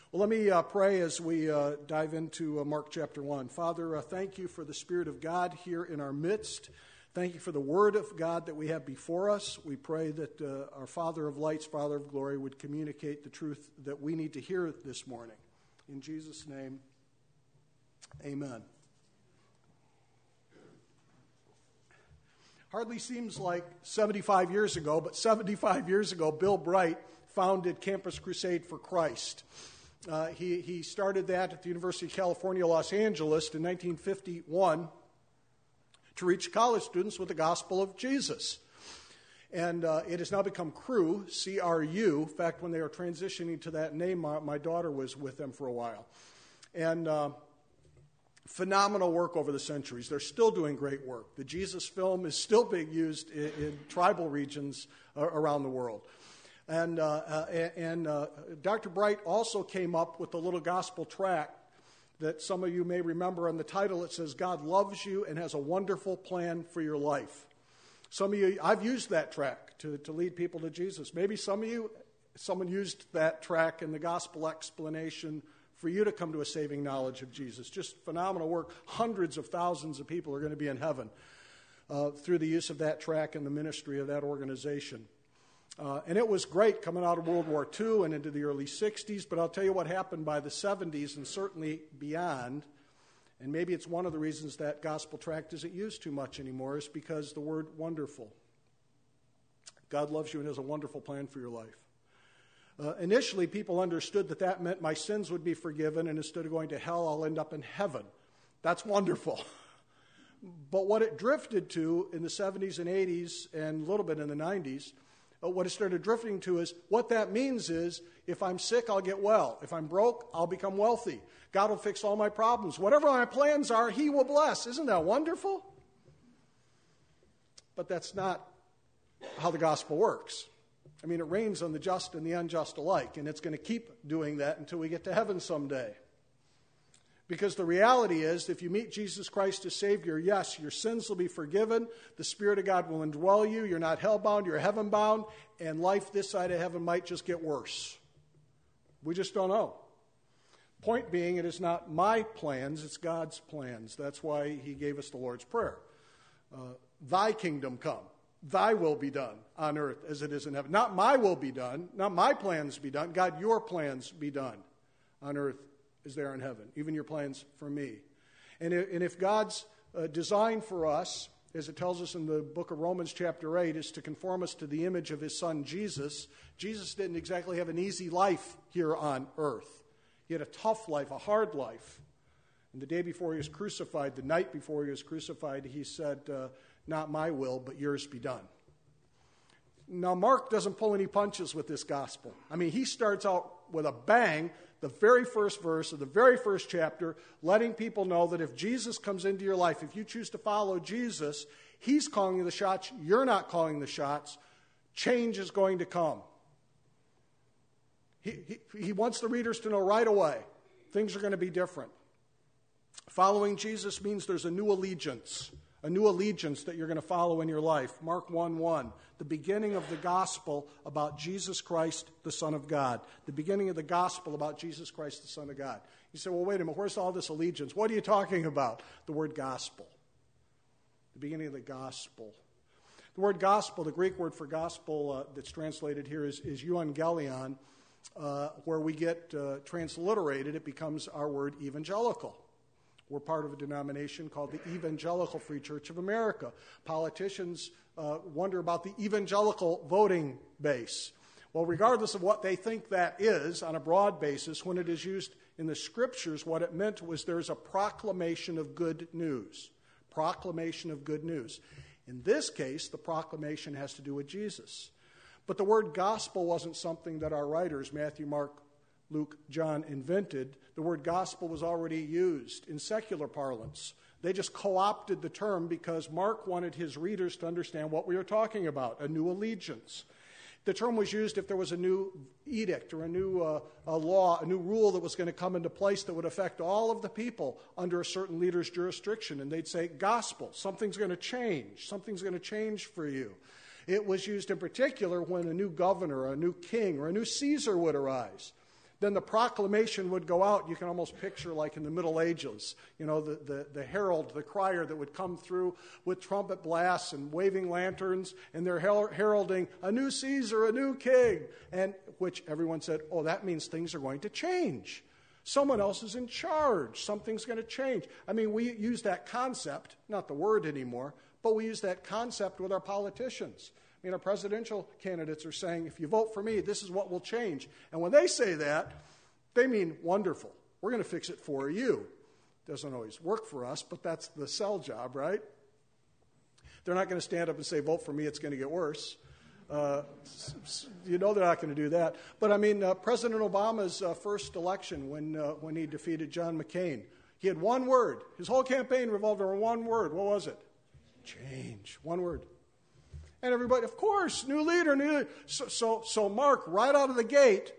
Well, let me pray as we dive into Mark chapter 1. Father, thank you for the Spirit of God here in our midst. Thank you for the Word of God that we have before us. We pray that our Father of lights, Father of glory, would communicate the truth that we need to hear this morning. In Jesus' name, amen. Hardly seems like 75 years ago, but 75 years ago, Bill Bright founded Campus Crusade for Christ. He started that at the University of California, Los Angeles in 1951 to reach college students with the gospel of Jesus. And it has now become Cru, C-R-U. In fact, when they were transitioning to that name, my daughter was with them for a while. And phenomenal work over the centuries. They're still doing great work. The Jesus film is still being used in tribal regions around the world. And Dr. Bright also came up with a little gospel tract that some of you may remember. On the title, it says, God loves you and has a wonderful plan for your life. Some of you, I've used that tract to lead people to Jesus. Maybe some of you, someone used that tract in the gospel explanation for you to come to a saving knowledge of Jesus. Just phenomenal work. Hundreds of thousands of people are going to be in heaven through the use of that tract and the ministry of that organization. And it was great coming out of World War II and into the early 60s, but I'll tell you what happened by the 70s and certainly beyond, and maybe it's one of the reasons that gospel tract isn't used too much anymore, is because the word wonderful. God loves you and has a wonderful plan for your life. Initially, people understood that meant my sins would be forgiven, and instead of going to hell, I'll end up in heaven. That's wonderful. But what it drifted to in the 70s and 80s and a little bit in the 90s, what it started drifting to is, what that means is, if I'm sick, I'll get well. If I'm broke, I'll become wealthy. God will fix all my problems. Whatever my plans are, He will bless. Isn't that wonderful? But that's not how the gospel works. I mean, it rains on the just and the unjust alike, and it's going to keep doing that until we get to heaven someday. Because the reality is, if you meet Jesus Christ as Savior, yes, your sins will be forgiven, the Spirit of God will indwell you, you're not hell-bound, you're heaven-bound, and life this side of heaven might just get worse. We just don't know. Point being, it is not my plans, it's God's plans. That's why He gave us the Lord's Prayer. Thy kingdom come, thy will be done on earth as it is in heaven. Not my will be done, not my plans be done. God, your plans be done on earth is there in heaven, even your plans for me. And if God's design for us, as it tells us in the book of Romans chapter 8, is to conform us to the image of His Son Jesus, Jesus didn't exactly have an easy life here on earth. He had a tough life, a hard life. And the day before He was crucified, the night before He was crucified, He said, not my will, but yours be done. Now, Mark doesn't pull any punches with this gospel. I mean, he starts out with a bang, the very first verse of the very first chapter, letting people know that if Jesus comes into your life, if you choose to follow Jesus, He's calling the shots, you're not calling the shots. Change is going to come. He wants the readers to know right away, things are going to be different. Following Jesus means there's a new allegiance that you're going to follow in your life. Mark 1:1, the beginning of the gospel about Jesus Christ, the Son of God. The beginning of the gospel about Jesus Christ, the Son of God. You say, well, wait a minute, where's all this allegiance? What are you talking about? The word gospel. The beginning of the gospel. The word gospel, the Greek word for gospel that's translated here is euangelion, where we get transliterated, it becomes our word evangelical. We're part of a denomination called the Evangelical Free Church of America. Politicians wonder about the evangelical voting base. Well, regardless of what they think that is on a broad basis, when it is used in the Scriptures, what it meant was there's a proclamation of good news. Proclamation of good news. In this case, the proclamation has to do with Jesus. But the word gospel wasn't something that our writers, Matthew, Mark, Luke, John, invented. The word gospel was already used in secular parlance. They just co-opted the term because Mark wanted his readers to understand what we were talking about, a new allegiance. The term was used if there was a new edict or a new law, a new rule that was going to come into place that would affect all of the people under a certain leader's jurisdiction. And they'd say, gospel, something's going to change. Something's going to change for you. It was used in particular when a new governor, a new king, or a new Caesar would arise. then the proclamation would go out. You can almost picture like in the Middle Ages, the herald, the crier that would come through with trumpet blasts and waving lanterns, and they're heralding a new Caesar, a new king, and which everyone said, oh, that means things are going to change. Someone else is in charge. Something's going to change. I mean, we use that concept, not the word anymore, but we use that concept with our politicians. I mean, our presidential candidates are saying, if you vote for me, this is what will change. And when they say that, they mean wonderful. We're going to fix it for you. Doesn't always work for us, but that's the sell job, right? They're not going to stand up and say, vote for me, it's going to get worse. They're not going to do that. But I mean, President Obama's first election when he defeated John McCain, he had one word. His whole campaign revolved around one word. What was it? Change. One word. And everybody, of course, new leader, new leader. So Mark, right out of the gate,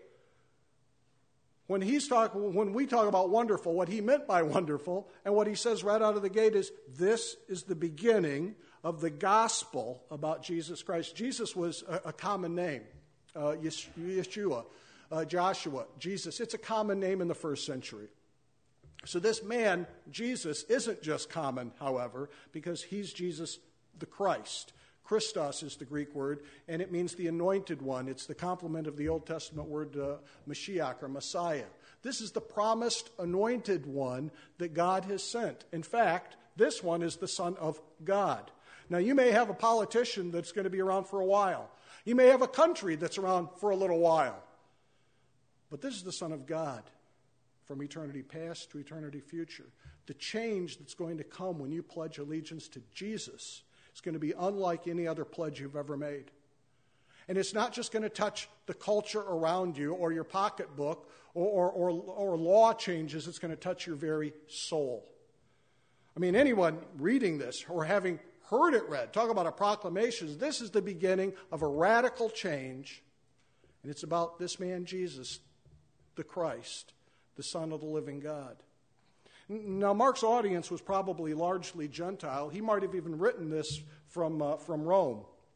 when we talk about wonderful, what he meant by wonderful, and what he says right out of the gate is, this is the beginning of the gospel about Jesus Christ. Jesus was a common name. Yeshua, Joshua, Jesus. It's a common name in the first century. So this man, Jesus, isn't just common, however, because he's Jesus the Christ. Christos is the Greek word, and it means the anointed one. It's the complement of the Old Testament word Mashiach or Messiah. This is the promised anointed one that God has sent. In fact, this one is the Son of God. Now, you may have a politician that's going to be around for a while. You may have a country that's around for a little while. But this is the Son of God from eternity past to eternity future. The change that's going to come when you pledge allegiance to Jesus is going to be unlike any other pledge you've ever made. And it's not just going to touch the culture around you or your pocketbook or law changes. It's going to touch your very soul. I mean, anyone reading this or having heard it read, talk about a proclamation, this is the beginning of a radical change. And it's about this man, Jesus, the Christ, the Son of the living God. Now, Mark's audience was probably largely Gentile. He might have even written this from Rome.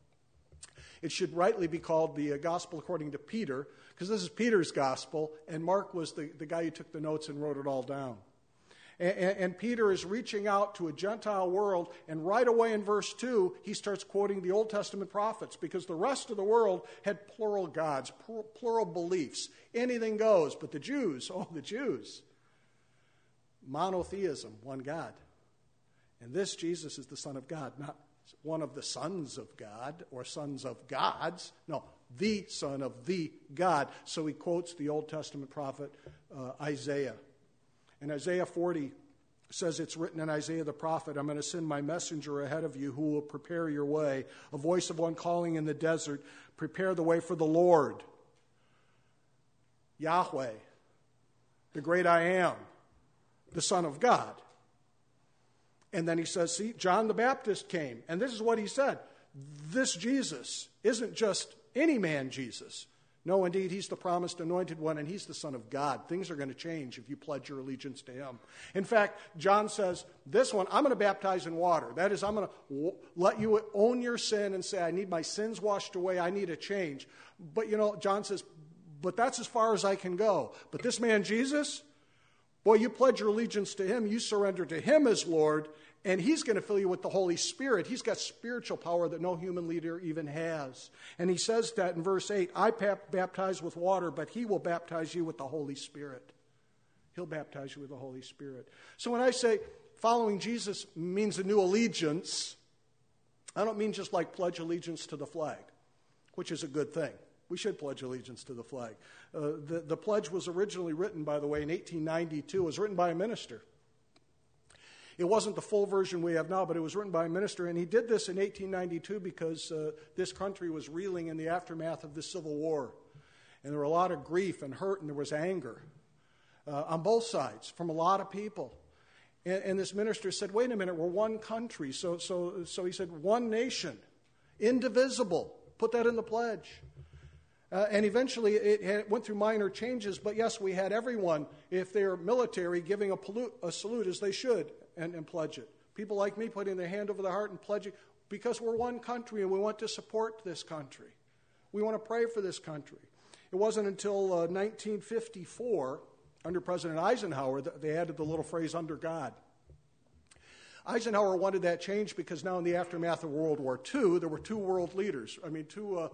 It should rightly be called the Gospel according to Peter, because this is Peter's Gospel, and Mark was the guy who took the notes and wrote it all down. And Peter is reaching out to a Gentile world, and right away in verse 2, he starts quoting the Old Testament prophets, because the rest of the world had plural gods, plural beliefs. Anything goes, but the Jews, monotheism, one God. And this Jesus is the Son of God, not one of the sons of God or sons of gods. No, the Son of the God. So he quotes the Old Testament prophet Isaiah. And Isaiah 40 says it's written in Isaiah the prophet, I'm going to send my messenger ahead of you who will prepare your way. A voice of one calling in the desert, prepare the way for the Lord. Yahweh, the great I am, the Son of God. And then he says, see, John the Baptist came. And this is what he said. This Jesus isn't just any man Jesus. No, indeed, he's the promised anointed one, and he's the Son of God. Things are going to change if you pledge your allegiance to him. In fact, John says, this one, I'm going to baptize in water. That is, I'm going to let you own your sin and say, I need my sins washed away. I need a change. But, John says, but that's as far as I can go. But this man, Jesus, boy, you pledge your allegiance to him. You surrender to him as Lord, and he's going to fill you with the Holy Spirit. He's got spiritual power that no human leader even has. And he says that in verse 8, I baptize with water, but he will baptize you with the Holy Spirit. He'll baptize you with the Holy Spirit. So when I say following Jesus means a new allegiance, I don't mean just like pledge allegiance to the flag, which is a good thing. We should pledge allegiance to the flag. The pledge was originally written, by the way, in 1892. It was written by a minister. It wasn't the full version we have now, but it was written by a minister, and he did this in 1892 because this country was reeling in the aftermath of the Civil War. And there were a lot of grief and hurt, and there was anger on both sides from a lot of people. And this minister said, wait a minute, we're one country. So he said, one nation, indivisible. Put that in the pledge. And eventually it went through minor changes, but yes, we had everyone, if they're military, giving a salute as they should and pledge it. People like me putting their hand over the heart and pledging, because we're one country and we want to support this country. We want to pray for this country. It wasn't until 1954, under President Eisenhower, that they added the little phrase, under God. Eisenhower wanted that changed because now in the aftermath of World War II, there were two world leaders, two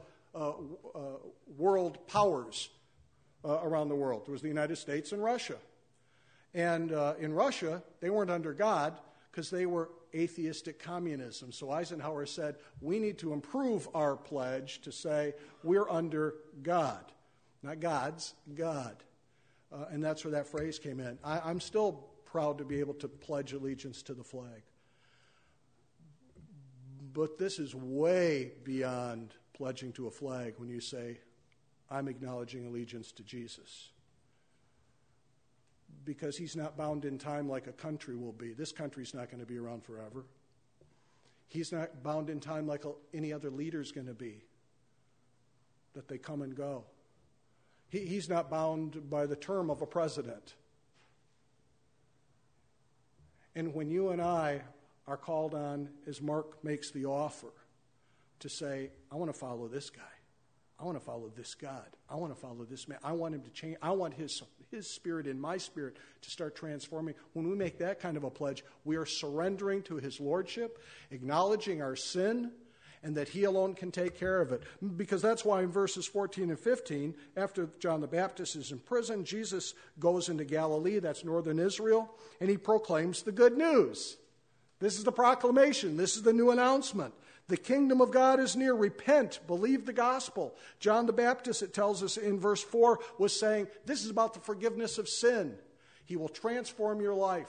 world powers around the world. There was the United States and Russia. And in Russia, they weren't under God because they were atheistic communism. So Eisenhower said, we need to improve our pledge to say we're under God. Not God's, God. And that's where that phrase came in. I'm still proud to be able to pledge allegiance to the flag. But this is way beyond pledging to a flag when you say, I'm acknowledging allegiance to Jesus. Because he's not bound in time like a country will be. This country's not going to be around forever. He's not bound in time like any other leader's going to be, that they come and go. He's not bound by the term of a president. And when you and I are called on, as Mark makes the offer, to say, I want to follow this guy. I want to follow this God. I want to follow this man. I want him to change. I want his spirit in my spirit to start transforming. When we make that kind of a pledge, we are surrendering to his lordship, acknowledging our sin, and that he alone can take care of it. Because that's why in verses 14 and 15, after John the Baptist is in prison, Jesus goes into Galilee, that's northern Israel, and he proclaims the good news. This is the proclamation. This is the new announcement. The kingdom of God is near. Repent. Believe the gospel. John the Baptist, it tells us in verse 4, was saying, this is about the forgiveness of sin. He will transform your life.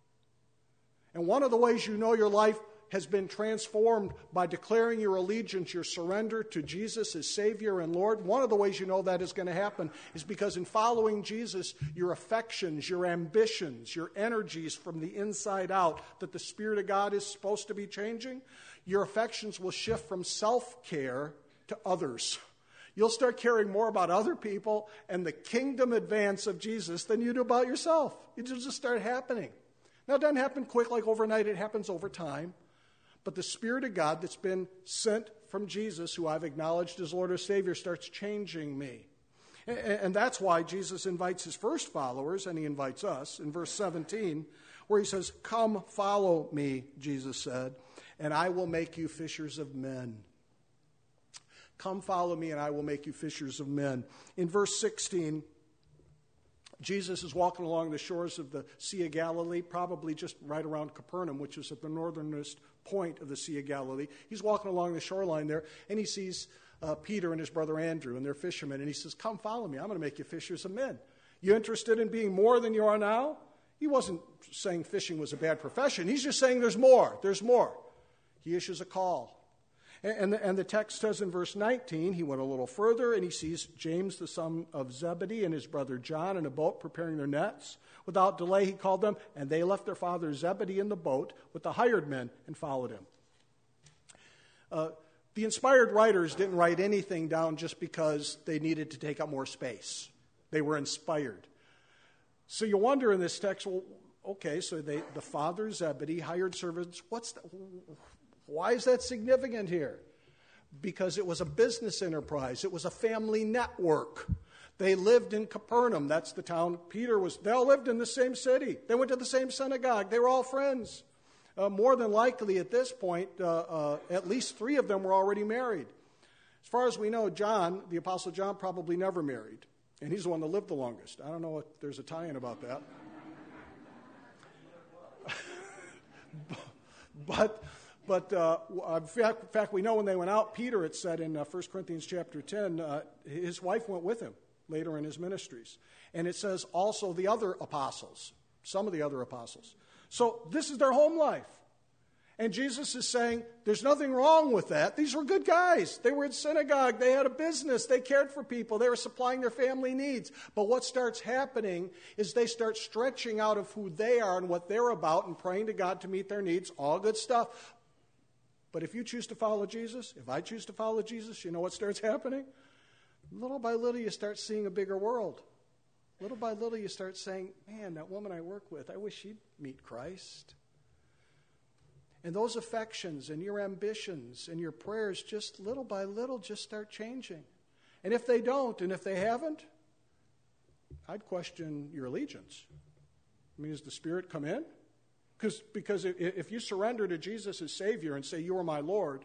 And one of the ways you know your life has been transformed by declaring your allegiance, your surrender to Jesus as Savior and Lord. One of the ways you know that is going to happen is because in following Jesus, your affections, your ambitions, your energies from the inside out that the Spirit of God is supposed to be changing, your affections will shift from self-care to others. You'll start caring more about other people and the kingdom advance of Jesus than you do about yourself. It'll just start happening. Now, it doesn't happen quick like overnight. It happens over time. But the Spirit of God that's been sent from Jesus, who I've acknowledged as Lord or Savior, starts changing me. And that's why Jesus invites his first followers, and he invites us, in verse 17, where he says, come, follow me, Jesus said, and I will make you fishers of men. Come, follow me, and I will make you fishers of men. In verse 16, Jesus is walking along the shores of the Sea of Galilee, probably just right around Capernaum, which is at the northernmost point of the Sea of Galilee. He's walking along the shoreline there, and he sees Peter and his brother Andrew, and they're fishermen. And he says, come follow me. I'm going to make you fishers of men. You interested in being more than you are now? He wasn't saying fishing was a bad profession. He's just saying there's more. There's more. He issues a call. And the text says in verse 19, he went a little further, and he sees James, the son of Zebedee, and his brother John in a boat preparing their nets. Without delay, he called them, and they left their father Zebedee in the boat with the hired men and followed him. The inspired writers didn't write anything down just because they needed to take up more space. They were inspired. So you wonder in this text, well, okay, so the father Zebedee hired servants. Why is that significant here? Because it was a business enterprise. It was a family network. They lived in Capernaum. That's the town Peter was. They all lived in the same city. They went to the same synagogue. They were all friends. More than likely at this point, at least 3 of them were already married. As far as we know, John, the Apostle John, probably never married. And he's the one that lived the longest. I don't know if there's a tie-in about that. But in fact, we know when they went out, Peter, it said in 1 Corinthians chapter 10, his wife went with him later in his ministries. And it says also the other apostles, some of the other apostles. So this is their home life. And Jesus is saying, there's nothing wrong with that. These were good guys. They were in synagogue. They had a business. They cared for people. They were supplying their family needs. But what starts happening is they start stretching out of who they are and what they're about and praying to God to meet their needs. All good stuff. But if you choose to follow Jesus, if I choose to follow Jesus, you know what starts happening? Little by little, you start seeing a bigger world. Little by little, you start saying, man, that woman I work with, I wish she'd meet Christ. And those affections and your ambitions and your prayers just little by little just start changing. And if they don't, and if they haven't, I'd question your allegiance. I mean, does the Spirit come in? Because if you surrender to Jesus as Savior and say, you are my Lord,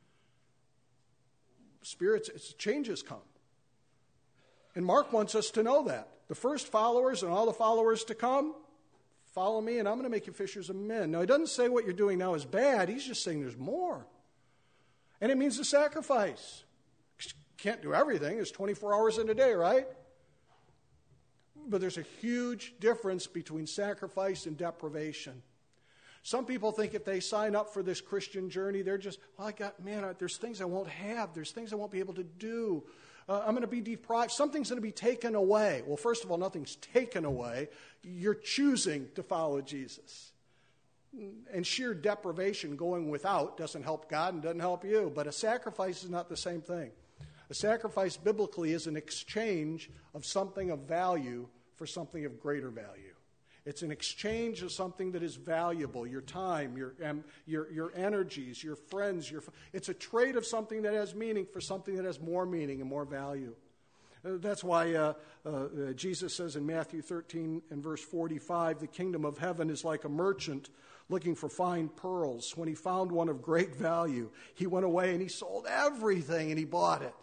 changes come. And Mark wants us to know that. The first followers and all the followers to come, follow me and I'm going to make you fishers of men. Now, he doesn't say what you're doing now is bad. He's just saying there's more. And it means a sacrifice. Can't do everything. It's 24 hours in a day, right? But there's a huge difference between sacrifice and deprivation. Some people think if they sign up for this Christian journey, they're just, there's things I won't have. There's things I won't be able to do. I'm going to be deprived. Something's going to be taken away. Well, first of all, nothing's taken away. You're choosing to follow Jesus. And sheer deprivation, going without, doesn't help God and doesn't help you. But a sacrifice is not the same thing. A sacrifice biblically is an exchange of something of value for something of greater value. It's an exchange of something that is valuable, your time, your energies, your friends. It's a trade of something that has meaning for something that has more meaning and more value. That's why Jesus says in Matthew 13 and verse 45, the kingdom of heaven is like a merchant looking for fine pearls. When he found one of great value, he went away and he sold everything and he bought it.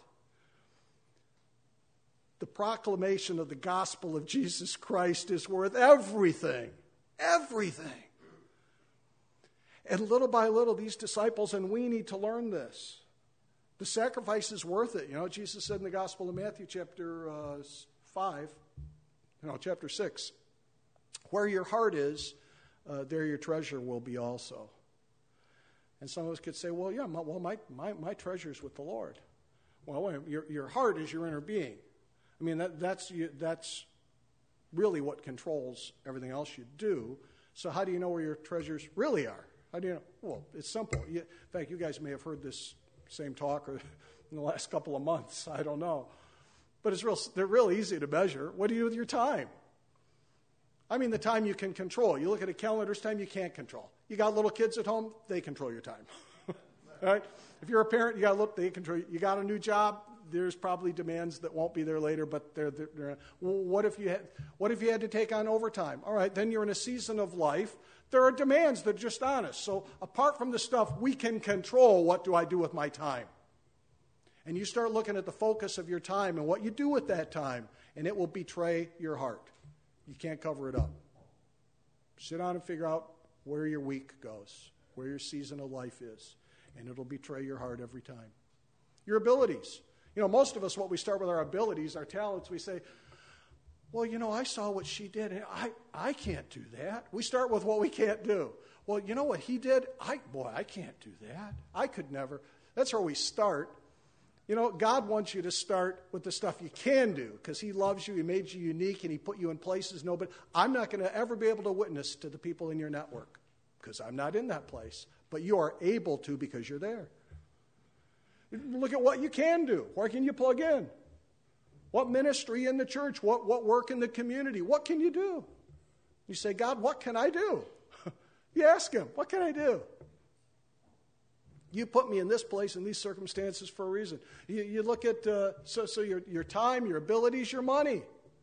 The proclamation of the gospel of Jesus Christ is worth everything. Everything. And little by little, these disciples, and we need to learn this. The sacrifice is worth it. You know, Jesus said in the Gospel of Matthew, chapter 6, where your heart is, there your treasure will be also. And some of us could say, well, yeah, my treasure is with the Lord. Well, your heart is your inner being. I mean, that's really what controls everything else you do. So how do you know where your treasures really are? How do you know? Well, it's simple. In fact, you guys may have heard this same talk in the last couple of months. I don't know. But they're real easy to measure. What do you do with your time? I mean, the time you can control. You look at a calendar, it's time you can't control. You got little kids at home, they control your time. Right? If you're a parent, they control you. You got a new job, there's probably demands that won't be there later, but they're well, what if you had to take on overtime? All right, then you're in a season of life. There are demands that are just honest. So apart from the stuff we can control, what do I do with my time? And you start looking at the focus of your time and what you do with that time, and it will betray your heart. You can't cover it up. Sit down and figure out where your week goes, where your season of life is, and it'll betray your heart every time. Your abilities. You know, most of us, what we start with our abilities, our talents, we say, well, you know, I saw what she did, and I can't do that. We start with what we can't do. Well, you know what he did? I can't do that. I could never. That's where we start. You know, God wants you to start with the stuff you can do because he loves you, he made you unique, and he put you in places. No, but I'm not going to ever be able to witness to the people in your network because I'm not in that place. But you are able to because you're there. Look at what you can do. Where can you plug in? What ministry in the church? What work in the community? What can you do? You say, God, what can I do? You ask him, what can I do? You put me in this place in these circumstances for a reason. You look at so your time, your abilities, your money.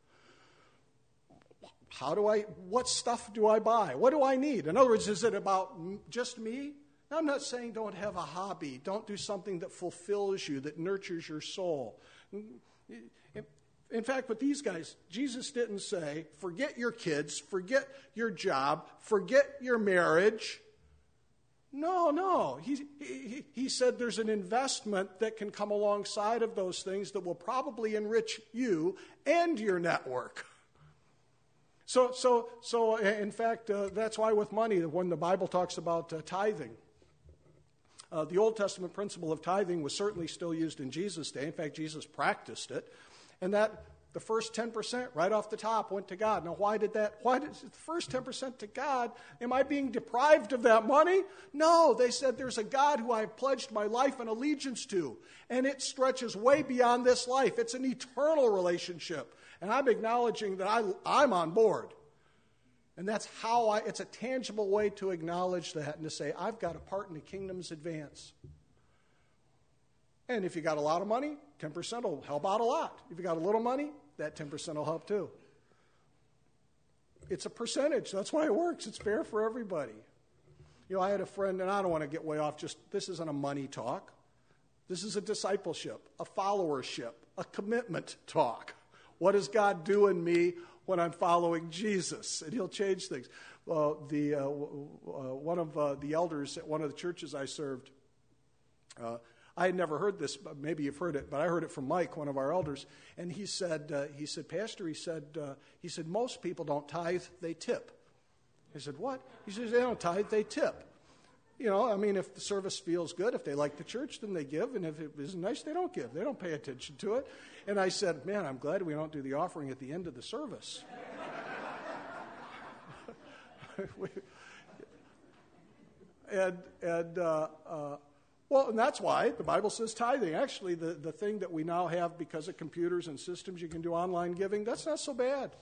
What stuff do I buy? What do I need? In other words, is it about just me? Now, I'm not saying don't have a hobby. Don't do something that fulfills you, that nurtures your soul. In fact, with these guys, Jesus didn't say, forget your kids, forget your job, forget your marriage. No. He said there's an investment that can come alongside of those things that will probably enrich you and your network. So in fact, that's why with money, when the Bible talks about tithing, the Old Testament principle of tithing was certainly still used in Jesus' day. In fact, Jesus practiced it. And that the first 10% right off the top went to God. Now, why did the first 10% to God? Am I being deprived of that money? No, they said there's a God who I've pledged my life and allegiance to. And it stretches way beyond this life. It's an eternal relationship. And I'm acknowledging that I'm on board. And that's how it's a tangible way to acknowledge that and to say, I've got a part in the kingdom's advance. And if you got a lot of money, 10% will help out a lot. If you got a little money, that 10% will help too. It's a percentage. That's why it works. It's fair for everybody. I had a friend, and I don't want to get way off, this isn't a money talk. This is a discipleship, a followership, a commitment talk. What does God do in me when I'm following Jesus? And he'll change things. One of the elders at one of the churches I served, I had never heard this, but maybe you've heard it, but I heard it from Mike, one of our elders, and he said, Pastor, most people don't tithe, they tip. I said, what? He says, they don't tithe, they tip. If the service feels good, if they like the church, then they give, and if it isn't nice, they don't give. They don't pay attention to it. And I said, man, I'm glad we don't do the offering at the end of the service. And that's why the Bible says tithing. Actually, the thing that we now have because of computers and systems, you can do online giving, that's not so bad.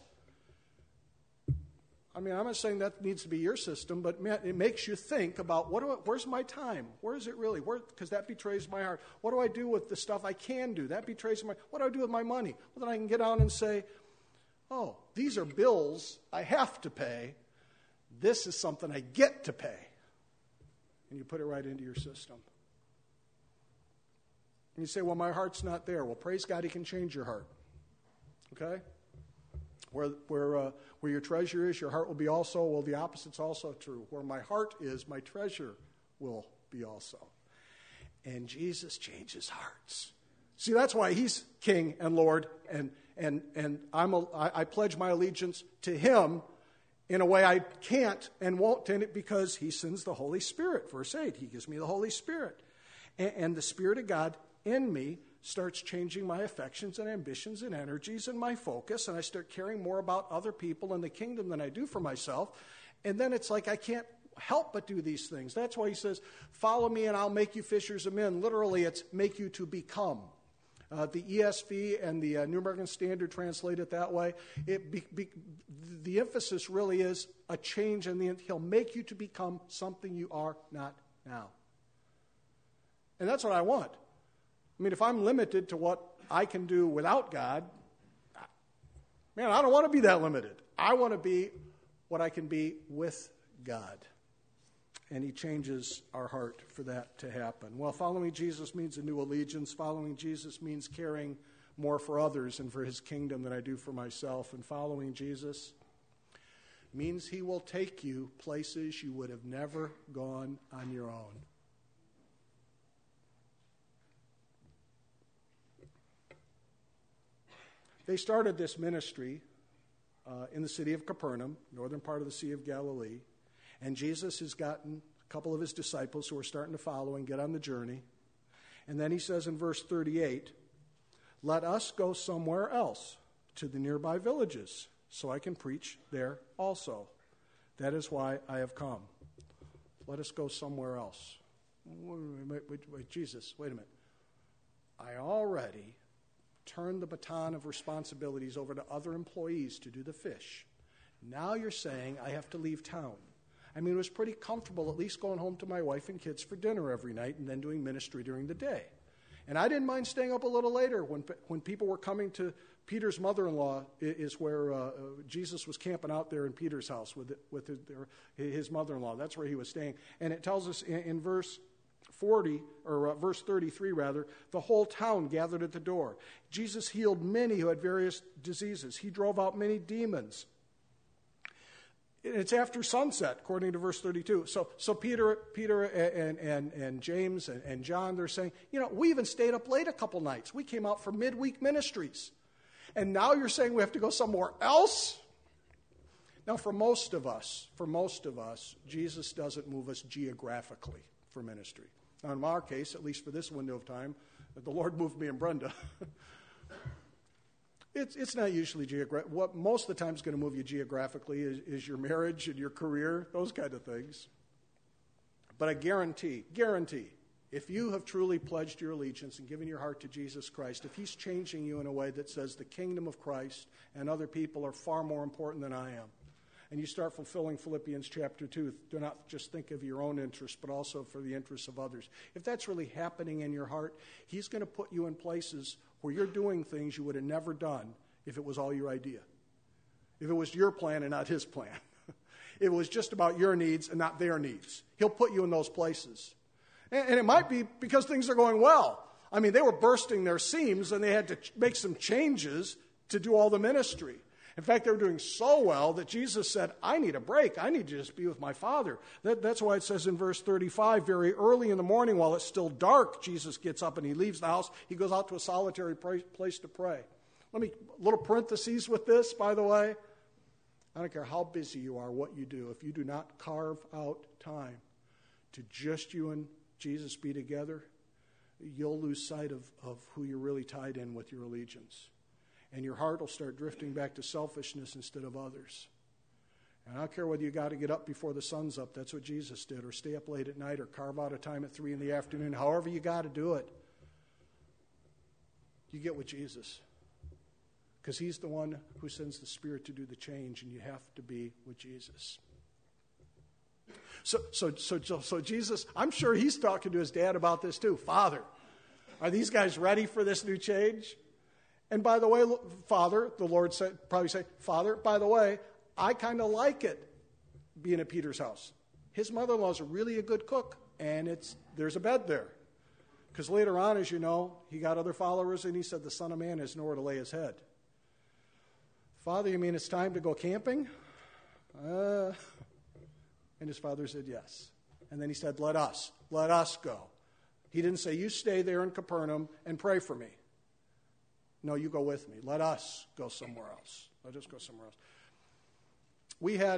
I'm not saying that needs to be your system, but man, it makes you think about where's my time? Where is it really? Because that betrays my heart. What do I do with the stuff I can do? That betrays what do I do with my money? Well, then I can get on and say, oh, these are bills I have to pay. This is something I get to pay. And you put it right into your system. And you say, well, my heart's not there. Well, praise God, he can change your heart. Okay? Where your treasure is, your heart will be also. Well, the opposite's also true. Where my heart is, my treasure will be also. And Jesus changes hearts. See, that's why he's King and Lord, and I pledge my allegiance to him in a way I can't and won't tend it because he sends the Holy Spirit. Verse 8, he gives me the Holy Spirit. And the Spirit of God in me starts changing my affections and ambitions and energies and my focus, and I start caring more about other people and the kingdom than I do for myself. And then it's like I can't help but do these things. That's why he says, follow me and I'll make you fishers of men. Literally, it's make you to become. The ESV and the New American Standard translate it that way. The emphasis really is a change, and he'll make you to become something you are not now. And that's what I want. If I'm limited to what I can do without God, man, I don't want to be that limited. I want to be what I can be with God. And he changes our heart for that to happen. Well, following Jesus means a new allegiance. Following Jesus means caring more for others and for his kingdom than I do for myself. And following Jesus means he will take you places you would have never gone on your own. They started this ministry in the city of Capernaum, northern part of the Sea of Galilee. And Jesus has gotten a couple of his disciples who are starting to follow and get on the journey. And then he says in verse 38, let us go somewhere else to the nearby villages so I can preach there also. That is why I have come. Let us go somewhere else. Wait, Jesus, wait a minute. I already turned the baton of responsibilities over to other employees to do the fish. Now you're saying I have to leave town. It was pretty comfortable at least going home to my wife and kids for dinner every night and then doing ministry during the day. And I didn't mind staying up a little later when people were coming to Peter's mother-in-law is where Jesus was camping out there in Peter's house with his mother-in-law. That's where he was staying. And it tells us in verse 40, or verse 33 rather, the whole town gathered at the door. Jesus healed many who had various diseases. He drove out many demons. It's after sunset, according to verse 32. So Peter and James and John, they're saying, we even stayed up late a couple nights. We came out for midweek ministries. And now you're saying we have to go somewhere else? Now, for most of us, Jesus doesn't move us geographically for ministry. Now, in our case, at least for this window of time, the Lord moved me and Brenda. It's not usually geographic. What most of the time is going to move you geographically is your marriage and your career, those kind of things. But I guarantee, if you have truly pledged your allegiance and given your heart to Jesus Christ, if he's changing you in a way that says the kingdom of Christ and other people are far more important than I am, and you start fulfilling Philippians chapter 2, do not just think of your own interests, but also for the interests of others. If that's really happening in your heart, he's going to put you in places where you're doing things you would have never done if it was all your idea. If it was your plan and not his plan. It was just about your needs and not their needs. He'll put you in those places. And it might be because things are going well. I mean, they were bursting their seams and they had to make some changes to do all the ministry. In fact, they were doing so well that Jesus said, I need a break. I need to just be with my Father. That's why it says in verse 35, very early in the morning while it's still dark, Jesus gets up and he leaves the house. He goes out to a solitary place to pray. A little parentheses with this, by the way. I don't care how busy you are, what you do. If you do not carve out time to just you and Jesus be together, you'll lose sight of who you're really tied in with your allegiance. And your heart will start drifting back to selfishness instead of others. And I don't care whether you got to get up before the sun's up. That's what Jesus did. Or stay up late at night or carve out a time at 3 in the afternoon. However you got to do it. You get with Jesus. Because he's the one who sends the Spirit to do the change. And you have to be with Jesus. So Jesus, I'm sure he's talking to his dad about this too. Father, are these guys ready for this new change? And by the way, Father, the Lord probably say, Father, by the way, I kind of like it being at Peter's house. His mother-in-law is really a good cook, and there's a bed there. Because later on, as you know, he got other followers, and he said, the Son of Man has nowhere to lay his head. Father, you mean it's time to go camping? And his father said, yes. And then he said, let us go. He didn't say, you stay there in Capernaum and pray for me. No, you go with me. Let us go somewhere else. Let us go somewhere else. We had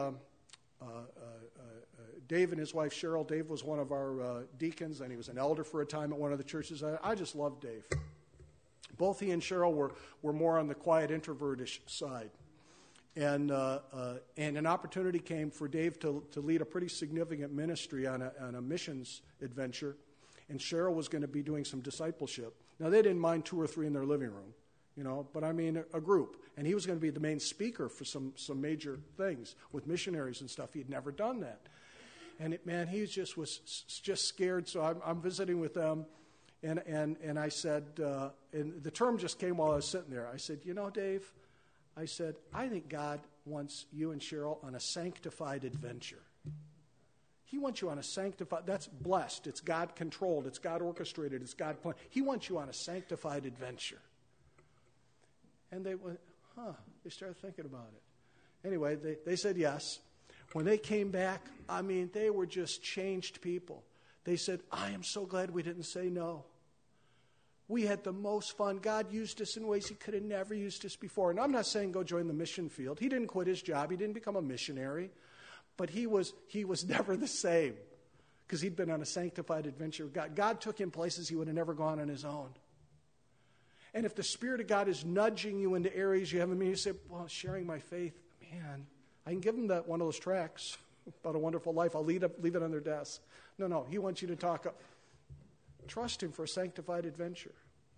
Dave and his wife Cheryl. Dave was one of our deacons, and he was an elder for a time at one of the churches. I just loved Dave. Both he and Cheryl were more on the quiet, introvertish side. And an opportunity came for Dave to lead a pretty significant ministry on a missions adventure. And Cheryl was going to be doing some discipleship. Now, they didn't mind 2 or 3 in their living room, but I mean a group. And he was going to be the main speaker for some major things with missionaries and stuff. He had never done that. And he was just scared. So I'm visiting with them. And I said, and the term just came while I was sitting there. I said, Dave, I said, I think God wants you and Cheryl on a sanctified adventure. He wants you on a sanctified, that's blessed. It's God controlled. It's God orchestrated. It's God planned. He wants you on a sanctified adventure. And they went, they started thinking about it. Anyway, they said yes. When they came back, they were just changed people. They said, I am so glad we didn't say no. We had the most fun. God used us in ways he could have never used us before. And I'm not saying go join the mission field. He didn't quit his job. He didn't become a missionary. But he was never the same because he'd been on a sanctified adventure with God. God took him places he would have never gone on his own. And if the Spirit of God is nudging you into areas you haven't been, you say, well, sharing my faith, man, I can give them one of those tracts about a wonderful life. I'll leave it on their desk. No, he wants you to talk. Trust him for a sanctified adventure.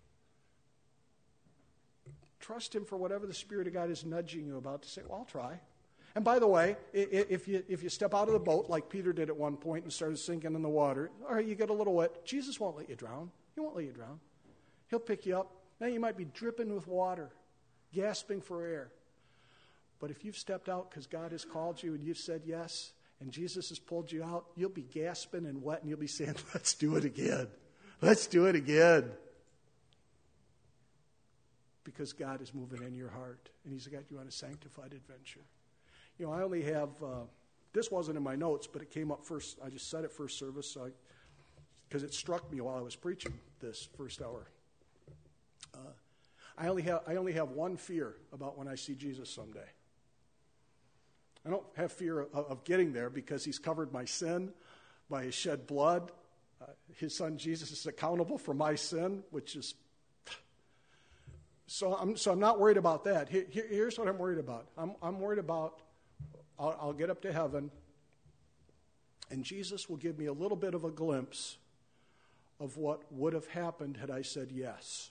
Trust him for whatever the Spirit of God is nudging you about to say, well, I'll try. And by the way, if you step out of the boat like Peter did at one point and started sinking in the water, all right, you get a little wet. Jesus won't let you drown. He won't let you drown. He'll pick you up. Now you might be dripping with water, gasping for air. But if you've stepped out because God has called you and you've said yes, and Jesus has pulled you out, you'll be gasping and wet, and you'll be saying, let's do it again. Let's do it again. Because God is moving in your heart, and he's got you on a sanctified adventure. I only have, this wasn't in my notes, but it came up first. I just said it first service because it struck me while I was preaching this first hour. I only have one fear about when I see Jesus someday. I don't have fear of getting there because he's covered my sin by his shed blood. His son Jesus is accountable for my sin, which is... So I'm not worried about that. Here's what I'm worried about. I'm worried about I'll get up to heaven, and Jesus will give me a little bit of a glimpse of what would have happened had I said yes.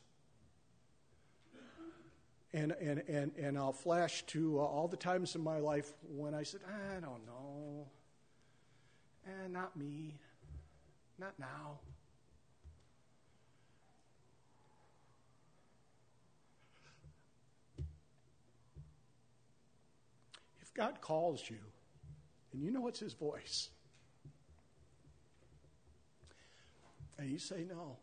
And I'll flash to all the times in my life when I said, I don't know. Not me. Not now. God calls you, and you know it's his voice, and you say no,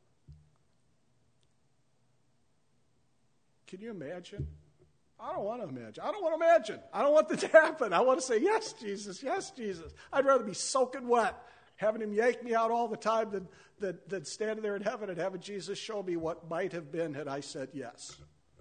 can you imagine? I don't want to imagine. I don't want to imagine. I don't want that to happen. I want to say, yes, Jesus, yes, Jesus. I'd rather be soaking wet, having him yank me out all the time than standing there in heaven and having Jesus show me what might have been had I said yes.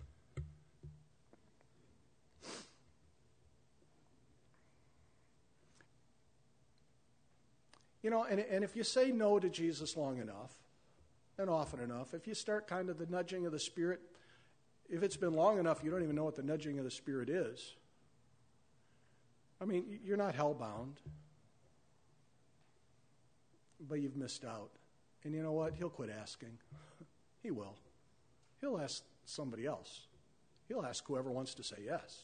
You know, and if you say no to Jesus long enough and often enough, if you start kind of the nudging of the Spirit, if it's been long enough, you don't even know what the nudging of the Spirit is. I mean, you're not hellbound, but you've missed out. And you know what? He'll quit asking. He will. He'll ask somebody else. He'll ask whoever wants to say yes.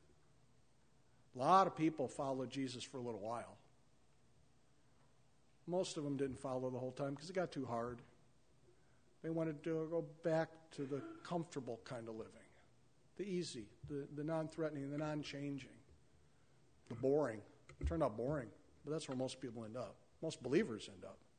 A lot of people followed Jesus for a little while. Most of them didn't follow the whole time because it got too hard. They wanted to go back to the comfortable kind of living, the easy, the non-threatening, the non-changing, the boring. It turned out boring, but that's where most people end up. Most believers end up.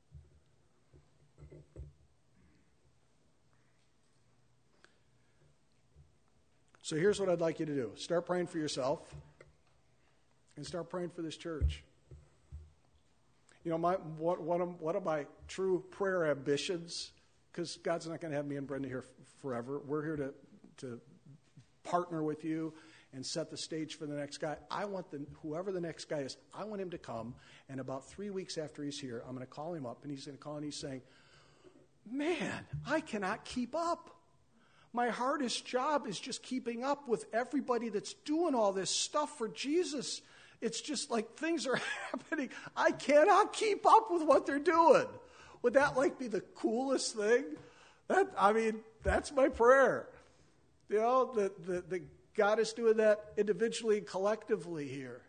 So here's what I'd like you to do. Start praying for yourself and start praying for this church. You know, one of my true prayer ambitions, because God's not going to have me and Brenda here forever. We're here to partner with you and set the stage for the next guy. I want whoever the next guy is, I want him to come, and about 3 weeks after he's here, I'm going to call him up, and he's going to call and he's saying, man, I cannot keep up. My hardest job is just keeping up with everybody that's doing all this stuff for Jesus. It's just like things are happening. I cannot keep up with what they're doing. Would that be the coolest thing? That's my prayer. You know, that God is doing that individually and collectively here.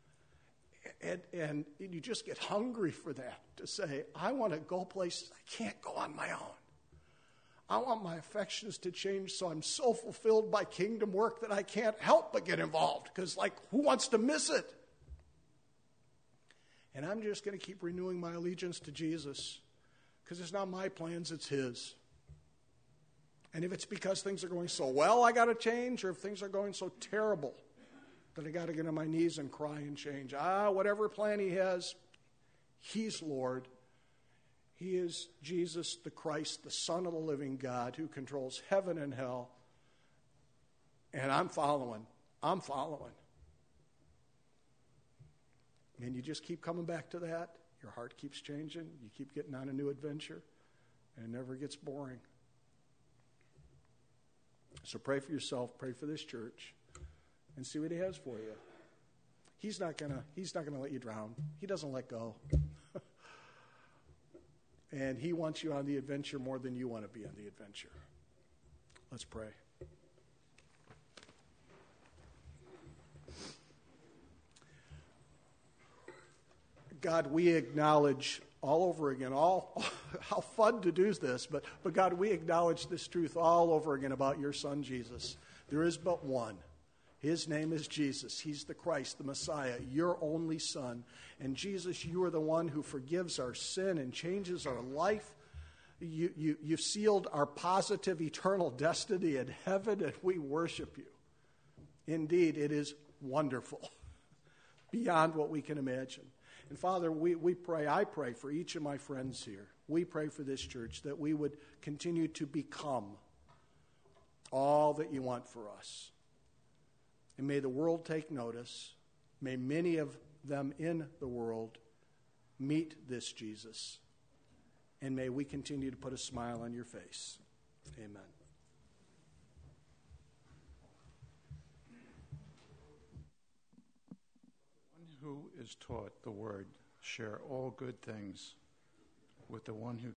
And you just get hungry for that, to say, I want to go places I can't go on my own. I want my affections to change so I'm so fulfilled by kingdom work that I can't help but get involved. Because, who wants to miss it? And I'm just going to keep renewing my allegiance to Jesus. Because it's not my plans, it's his. And if it's because things are going so well, I got to change, or if things are going so terrible that I got to get on my knees and cry and change. Whatever plan he has, he's Lord. He is Jesus the Christ, the Son of the living God, who controls heaven and hell. And I'm following. I'm following. And you just keep coming back to that. Your heart keeps changing. You keep getting on a new adventure. And it never gets boring. So pray for yourself. Pray for this church. And see what he has for you. He's not gonna let you drown. He doesn't let go. And he wants you on the adventure more than you want to be on the adventure. Let's pray. God, we acknowledge all over again, how fun to do this, but God, we acknowledge this truth all over again about your Son, Jesus. There is but one. His name is Jesus. He's the Christ, the Messiah, your only Son. And Jesus, you are the one who forgives our sin and changes our life. You've sealed our positive eternal destiny in heaven, and we worship you. Indeed, it is wonderful, beyond what we can imagine. And Father, we pray, I pray for each of my friends here. We pray for this church that we would continue to become all that you want for us. And may the world take notice. May many of them in the world meet this Jesus. And may we continue to put a smile on your face. Amen. One who is taught the word, share all good things with the one who